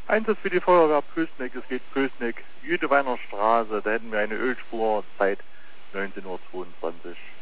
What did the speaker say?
Einsatz für die Feuerwehr Pößneck, es geht Pößneck, Jüteweiner Straße, da hätten wir eine Ölspur, Zeit 19:22 Uhr.